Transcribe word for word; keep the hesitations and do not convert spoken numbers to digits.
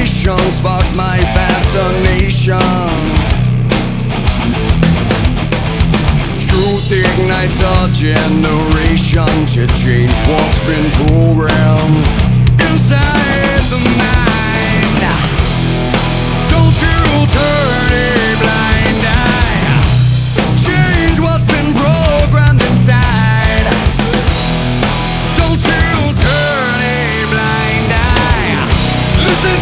inspiration sparks my fascination. Truth ignites a generation to change what's been programmed inside the